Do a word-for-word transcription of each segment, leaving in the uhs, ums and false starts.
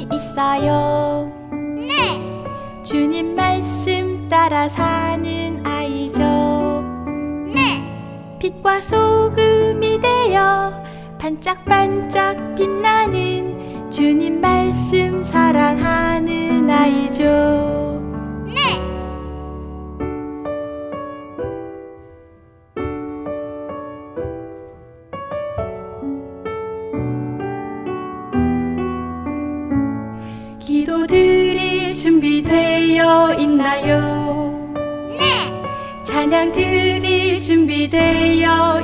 소원이 있어요. 네. 주님 말씀 따라 사는 아이죠. 네. 빛과 소금이 되어 반짝반짝 빛나는 주님 말씀 사랑하는 아이죠. 네. 기도 드릴 준비되어 있나요? 네. 찬양 드릴 준비되어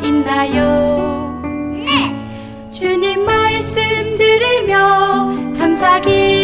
있나요? 네. 주님 말씀 들으며 감사기